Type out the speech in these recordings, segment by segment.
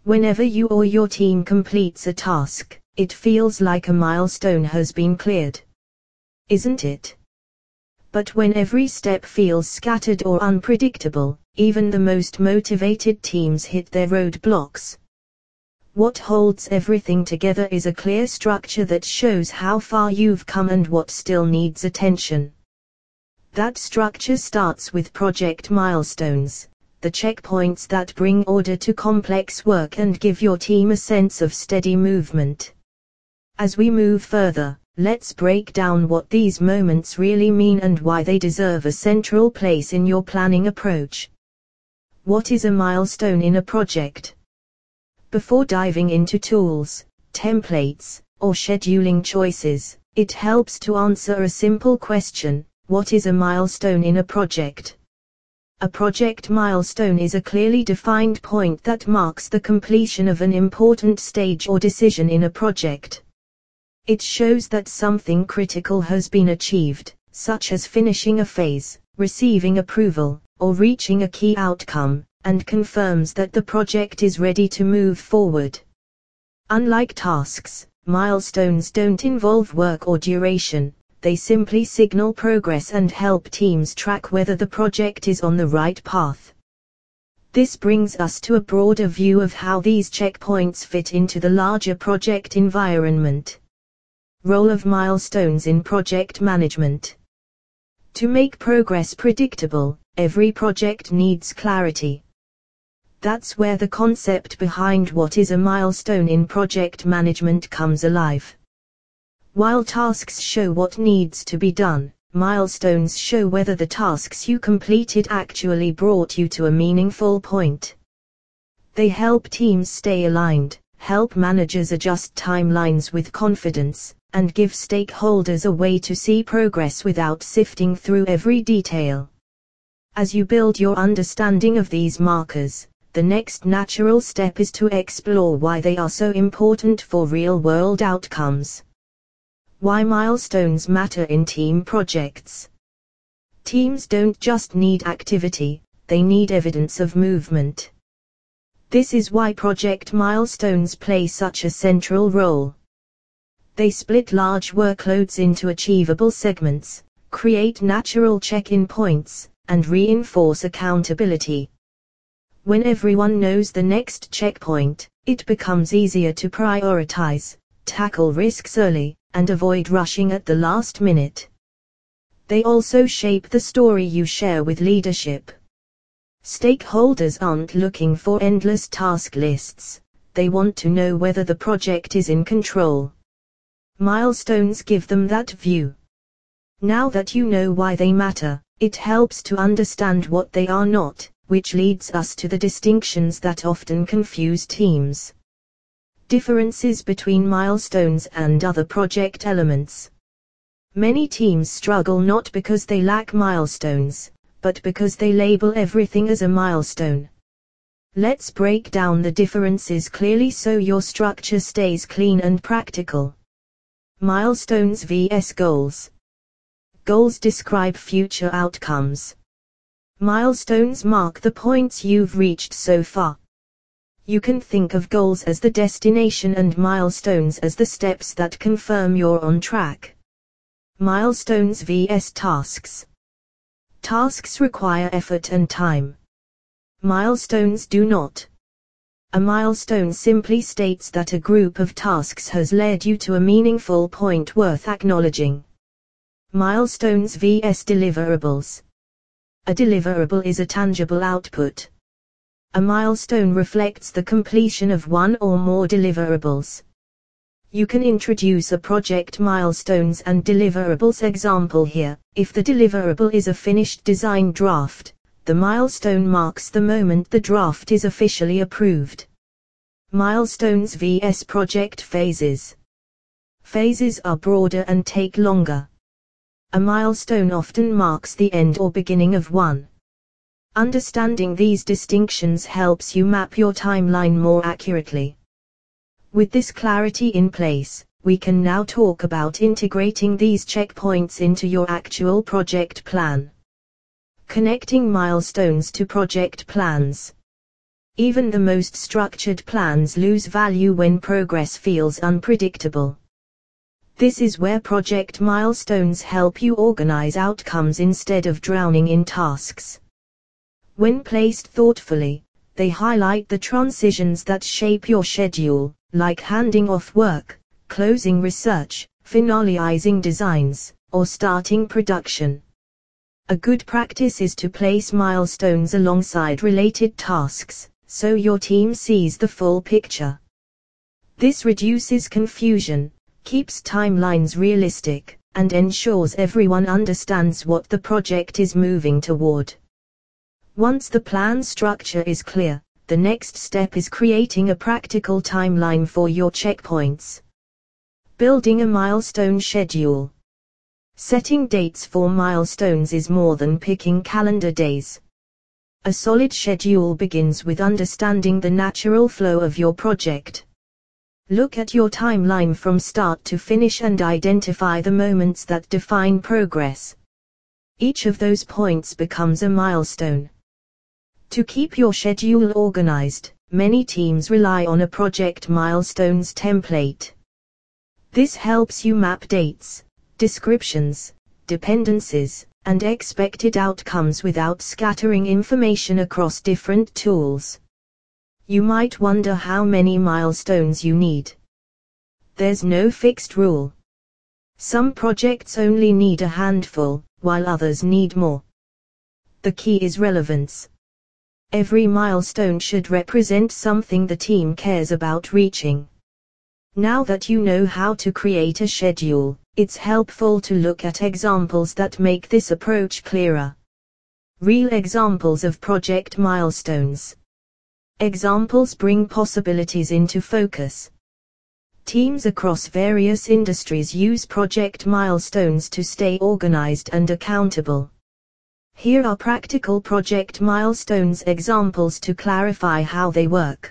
Whenever you or your team completes a task, it feels like a milestone has been cleared. Isn't it? But when every step feels scattered or unpredictable, even the most motivated teams hit their roadblocks. What holds everything together is a clear structure that shows how far you've come and what still needs attention. That structure starts with project milestones, the checkpoints that bring order to complex work and give your team a sense of steady movement. As we move further, let's break down what these moments really mean and why they deserve a central place in your planning approach. What is a milestone in a project? Before diving into tools, templates, or scheduling choices, it helps to answer a simple question: what is a milestone in a project? A project milestone is a clearly defined point that marks the completion of an important stage or decision in a project. It shows that something critical has been achieved, such as finishing a phase, receiving approval, or reaching a key outcome, and confirms that the project is ready to move forward. Unlike tasks, milestones don't involve work or duration, they simply signal progress and help teams track whether the project is on the right path. This brings us to a broader view of how these checkpoints fit into the larger project environment. Role of milestones in project management. To make progress predictable, every project needs clarity. That's where the concept behind what is a milestone in project management comes alive. While tasks show what needs to be done, milestones show whether the tasks you completed actually brought you to a meaningful point. They help teams stay aligned, help managers adjust timelines with confidence, and give stakeholders a way to see progress without sifting through every detail. As you build your understanding of these markers, the next natural step is to explore why they are so important for real-world outcomes. Why milestones matter in team projects. Teams don't just need activity, they need evidence of movement. This is why project milestones play such a central role. They split large workloads into achievable segments, create natural check-in points, and reinforce accountability. When everyone knows the next checkpoint, it becomes easier to prioritize, tackle risks early, and avoid rushing at the last minute. They also shape the story you share with leadership. Stakeholders aren't looking for endless task lists, they want to know whether the project is in control. Milestones give them that view. Now that you know why they matter, it helps to understand what they are not, which leads us to the distinctions that often confuse teams. Differences between milestones and other project elements. Many teams struggle not because they lack milestones, but because they label everything as a milestone. Let's break down the differences clearly so your structure stays clean and practical. Milestones vs. goals. Goals describe future outcomes. Milestones mark the points you've reached so far. You can think of goals as the destination and milestones as the steps that confirm you're on track. Milestones vs. tasks. Tasks require effort and time. Milestones do not. A milestone simply states that a group of tasks has led you to a meaningful point worth acknowledging. Milestones vs. deliverables. A deliverable is a tangible output. A milestone reflects the completion of one or more deliverables. You can introduce a project milestones and deliverables example here. If the deliverable is a finished design draft, the milestone marks the moment the draft is officially approved. Milestones vs. project phases. Phases are broader and take longer. A milestone often marks the end or beginning of one. Understanding these distinctions helps you map your timeline more accurately. With this clarity in place, we can now talk about integrating these checkpoints into your actual project plan. Connecting milestones to project plans. Even the most structured plans lose value when progress feels unpredictable. This is where project milestones help you organize outcomes instead of drowning in tasks. When placed thoughtfully, they highlight the transitions that shape your schedule, like handing off work, closing research, finalizing designs, or starting production. A good practice is to place milestones alongside related tasks, so your team sees the full picture. This reduces confusion, keeps timelines realistic, and ensures everyone understands what the project is moving toward. Once the plan structure is clear, the next step is creating a practical timeline for your checkpoints. Building a milestone schedule. Setting dates for milestones is more than picking calendar days. A solid schedule begins with understanding the natural flow of your project. Look at your timeline from start to finish and identify the moments that define progress. Each of those points becomes a milestone. To keep your schedule organized, many teams rely on a project milestones template. This helps you map dates, descriptions, dependencies, and expected outcomes without scattering information across different tools. You might wonder how many milestones you need. There's no fixed rule. Some projects only need a handful, while others need more. The key is relevance. Every milestone should represent something the team cares about reaching. Now that you know how to create a schedule, it's helpful to look at examples that make this approach clearer. Real examples of project milestones. Examples bring possibilities into focus. Teams across various industries use project milestones to stay organized and accountable. Here are practical project milestones examples to clarify how they work.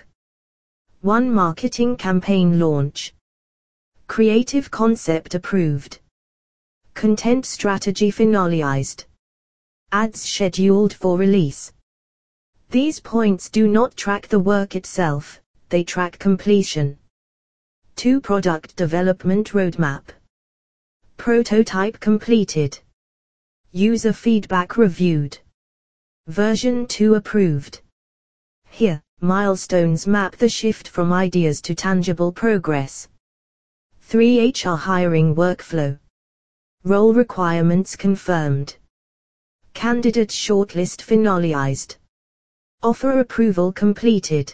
1. Marketing campaign launch. Creative concept approved. Content strategy finalized. Ads scheduled for release. These points do not track the work itself, they track completion. 2. Product development roadmap. Prototype completed. User feedback reviewed. Version 2 approved. Here, milestones map the shift from ideas to tangible progress. 3. HR hiring workflow. Role requirements confirmed. Candidate shortlist finalized. Offer approval completed.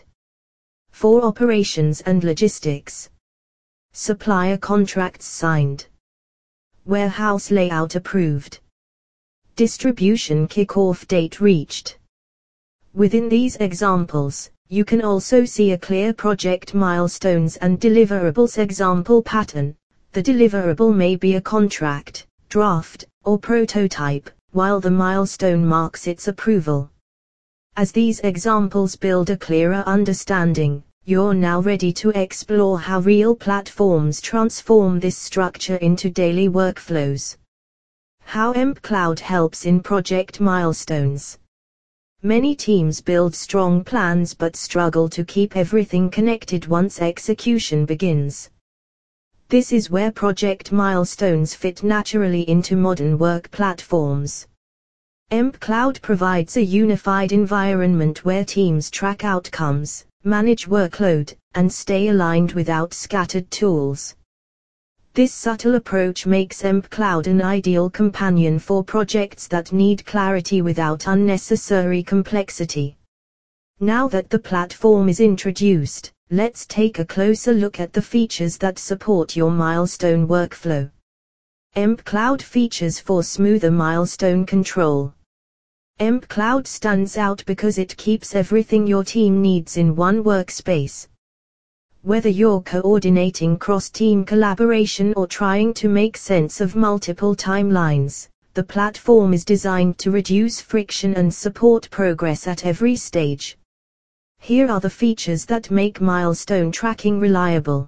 4. Operations and logistics. Supplier contracts signed. Warehouse layout approved. Distribution kickoff date reached. Within these examples, you can also see a clear project milestones and deliverables example pattern. The deliverable may be a contract, draft, or prototype, while the milestone marks its approval. As these examples build a clearer understanding, you're now ready to explore how real platforms transform this structure into daily workflows. How EmpCloud helps in project milestones. Many teams build strong plans but struggle to keep everything connected once execution begins. This is where project milestones fit naturally into modern work platforms. EmpCloud provides a unified environment where teams track outcomes, manage workload, and stay aligned without scattered tools. This subtle approach makes EmpCloud an ideal companion for projects that need clarity without unnecessary complexity. Now that the platform is introduced, let's take a closer look at the features that support your milestone workflow. EmpCloud features for smoother milestone control. EmpCloud stands out because it keeps everything your team needs in one workspace. Whether you're coordinating cross-team collaboration or trying to make sense of multiple timelines, the platform is designed to reduce friction and support progress at every stage. Here are the features that make milestone tracking reliable.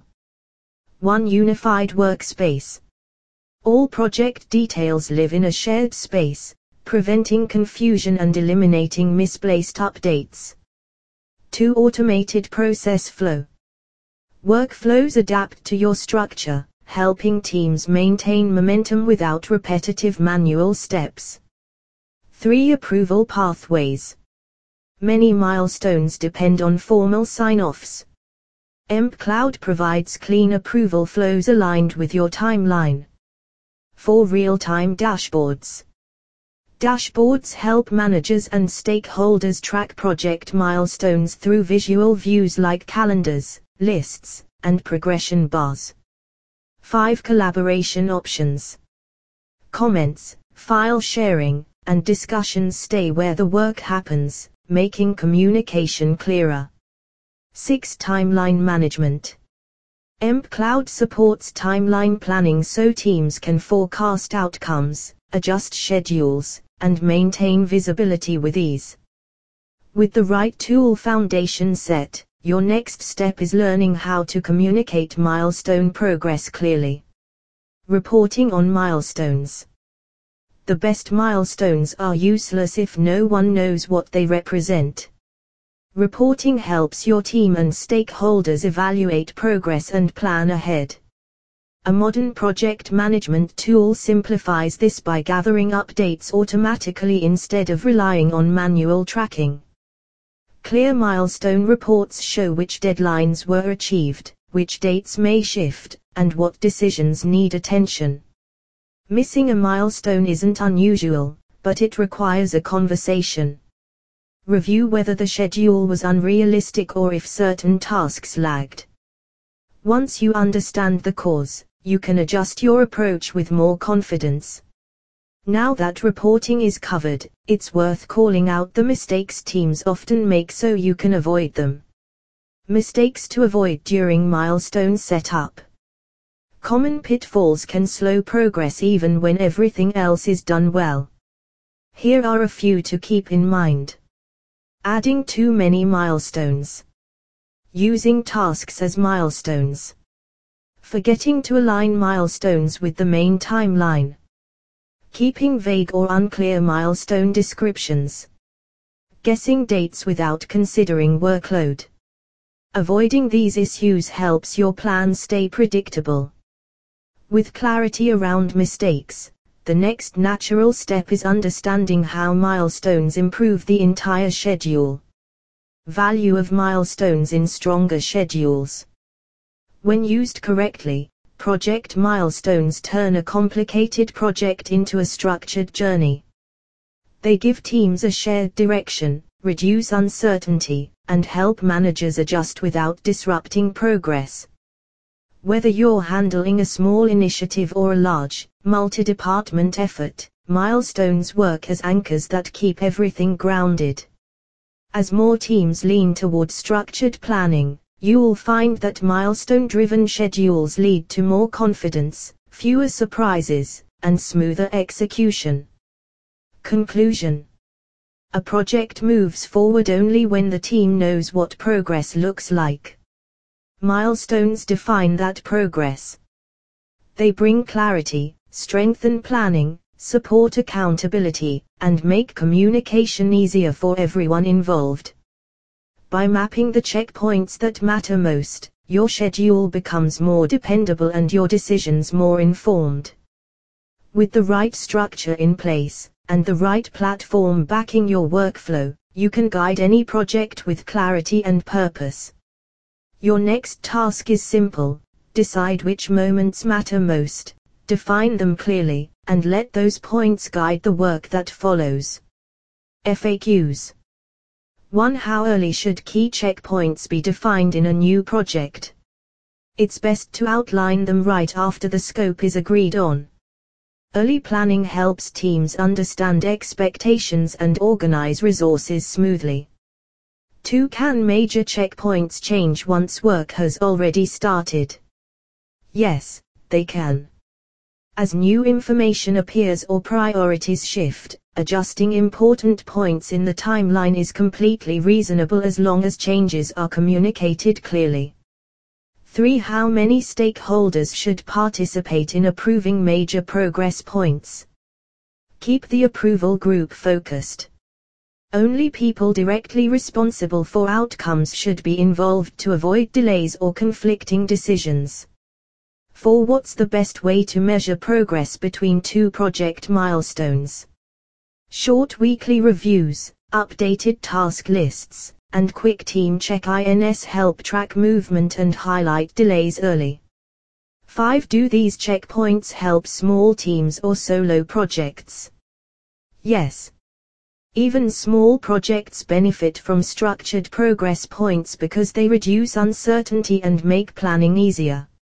1. Unified workspace. All project details live in a shared space, preventing confusion and eliminating misplaced updates. 2. Automated process flow. Workflows adapt to your structure, helping teams maintain momentum without repetitive manual steps. 3. Approval pathways. Many milestones depend on formal sign-offs. mCloud provides clean approval flows aligned with your timeline. 4. Real-time dashboards. Dashboards help managers and stakeholders track project milestones through visual views like calendars, lists, and progression bars. 5. Collaboration options. Comments, file sharing, and discussions stay where the work happens, making communication clearer. 6. Timeline management. mCloud supports timeline planning so teams can forecast outcomes, adjust schedules, and maintain visibility with ease. With the right tool foundation set, your next step is learning how to communicate milestone progress clearly. Reporting on milestones. The best milestones are useless if no one knows what they represent. Reporting helps your team and stakeholders evaluate progress and plan ahead. A modern project management tool simplifies this by gathering updates automatically instead of relying on manual tracking. Clear milestone reports show which deadlines were achieved, which dates may shift, and what decisions need attention. Missing a milestone isn't unusual, but it requires a conversation. Review whether the schedule was unrealistic or if certain tasks lagged. Once you understand the cause, you can adjust your approach with more confidence. Now that reporting is covered, it's worth calling out the mistakes teams often make so you can avoid them. Mistakes to avoid during milestone setup. Common pitfalls can slow progress even when everything else is done well. Here are a few to keep in mind. Adding too many milestones. Using tasks as milestones. Forgetting to align milestones with the main timeline. Keeping vague or unclear milestone descriptions. Guessing dates without considering workload. Avoiding these issues helps your plan stay predictable. With clarity around mistakes, the next natural step is understanding how milestones improve the entire schedule. Value of milestones in stronger schedules. When used correctly, project milestones turn a complicated project into a structured journey. They give teams a shared direction, reduce uncertainty, and help managers adjust without disrupting progress. Whether you're handling a small initiative or a large, multi-department effort, milestones work as anchors that keep everything grounded. As more teams lean toward structured planning, you'll find that milestone-driven schedules lead to more confidence, fewer surprises, and smoother execution. Conclusion. A project moves forward only when the team knows what progress looks like. Milestones define that progress. They bring clarity, strengthen planning, support accountability, and make communication easier for everyone involved. By mapping the checkpoints that matter most, your schedule becomes more dependable and your decisions more informed. With the right structure in place, and the right platform backing your workflow, you can guide any project with clarity and purpose. Your next task is simple: decide which moments matter most, define them clearly, and let those points guide the work that follows. FAQs. 1. How early should key checkpoints be defined in a new project? It's best to outline them right after the scope is agreed on. Early planning helps teams understand expectations and organize resources smoothly. 2. Can major checkpoints change once work has already started? Yes, they can. As new information appears or priorities shift, adjusting important points in the timeline is completely reasonable as long as changes are communicated clearly. 3. How many stakeholders should participate in approving major progress points? Keep the approval group focused. Only people directly responsible for outcomes should be involved to avoid delays or conflicting decisions. 4. What's the best way to measure progress between two project milestones? Short weekly reviews, updated task lists, and quick team check-ins help track movement and highlight delays early. 5. Do these checkpoints help small teams or solo projects? Yes. Even small projects benefit from structured progress points because they reduce uncertainty and make planning easier.